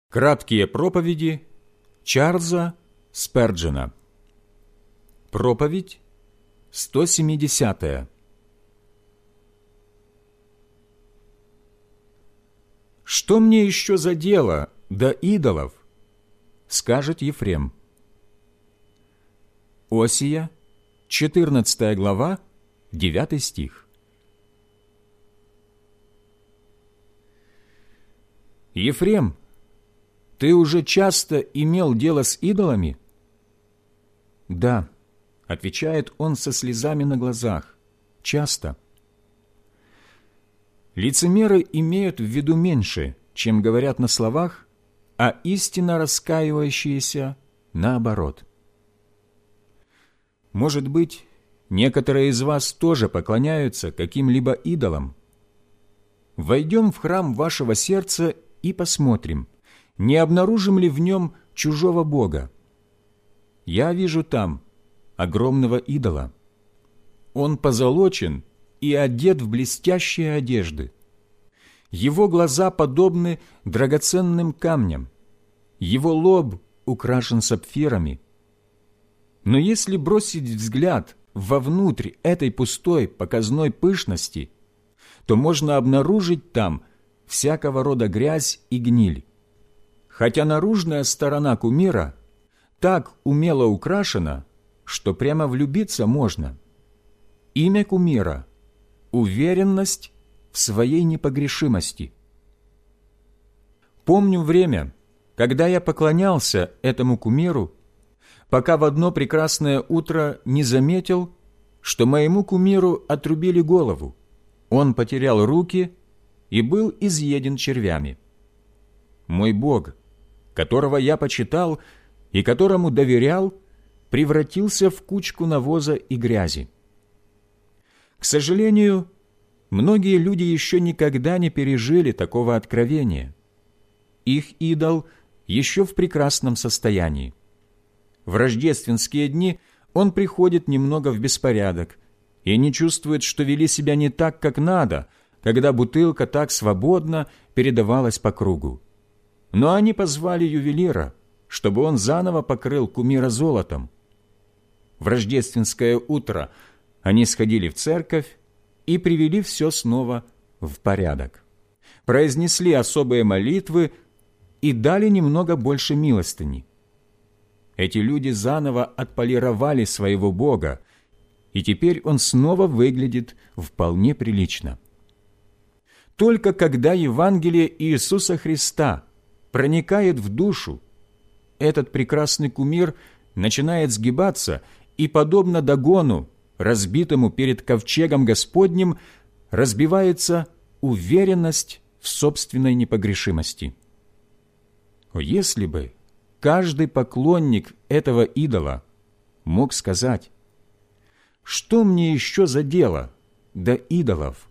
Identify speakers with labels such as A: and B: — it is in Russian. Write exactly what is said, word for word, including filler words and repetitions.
A: Краткие проповеди Чарльза Сперджена. Проповедь сто семидесятая. «Что мне еще за дело до идолов?» — скажет Ефрем. Осия, четырнадцатая глава, девятый стих. «Ефрем, ты уже часто имел дело с идолами?» «Да», — отвечает он со слезами на глазах, — «часто». Лицемеры имеют в виду меньше, чем говорят на словах, а истинно раскаивающиеся наоборот. Может быть, некоторые из вас тоже поклоняются каким-либо идолам? Войдем в храм вашего сердца и посмотрим, не обнаружим ли в нем чужого бога. Я вижу там огромного идола. Он позолочен и одет в блестящие одежды. Его глаза подобны драгоценным камням. Его лоб украшен сапфирами. Но если бросить взгляд вовнутрь этой пустой показной пышности, то можно обнаружить там всякого рода грязь и гниль. Хотя наружная сторона кумира так умело украшена, что прямо влюбиться можно. Имя кумира – уверенность в своей непогрешимости. Помню время, когда я поклонялся этому кумиру, пока в одно прекрасное утро не заметил, что моему кумиру отрубили голову, он потерял руки и был изъеден червями. Мой Бог, которого я почитал и которому доверял, превратился в кучку навоза и грязи. К сожалению, многие люди еще никогда не пережили такого откровения. Их идол еще в прекрасном состоянии. В рождественские дни он приходит немного в беспорядок, и они чувствуют, что вели себя не так, как надо, когда бутылка так свободно передавалась по кругу. Но они позвали ювелира, чтобы он заново покрыл кумира золотом. В рождественское утро они сходили в церковь и привели все снова в порядок, произнесли особые молитвы и дали немного больше милостыни. Эти люди заново отполировали своего Бога, и теперь он снова выглядит вполне прилично. Только когда Евангелие Иисуса Христа проникает в душу, этот прекрасный кумир начинает сгибаться и, подобно дагону, разбитому перед ковчегом Господним, разбивается уверенность в собственной непогрешимости. О, если бы каждый поклонник этого идола мог сказать: «Что мне еще за дело до идолов?»